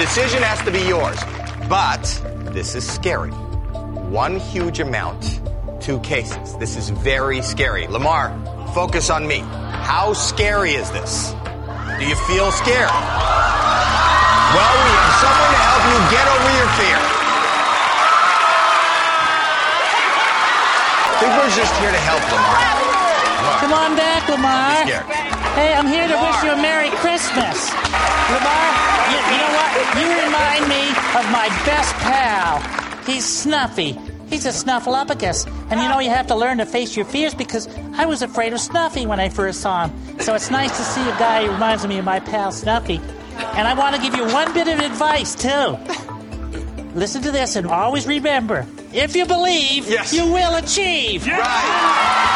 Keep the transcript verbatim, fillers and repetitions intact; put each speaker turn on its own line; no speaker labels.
decision has to be yours. But this is scary. One huge amount, two cases. This is very scary. Lamar, focus on me. How scary is this? Do you feel scared? Well, we have someone to help you get over your fear. I think we're just here to help, Lamar. Lamar.
Come on back, Lamar.
Be scared.
Hey, I'm here to
Lamar.
wish you a Merry Christmas. Lamar, you, you know what? You remind me of my best pal. He's Snuffy. He's a Snuffleupagus. And you know, you have to learn to face your fears because I was afraid of Snuffy when I first saw him. So it's nice to see a guy who reminds me of my pal Snuffy. And I want to give you one bit of advice, too. Listen to this and always remember, if you believe,
yes.
you will achieve.
Right.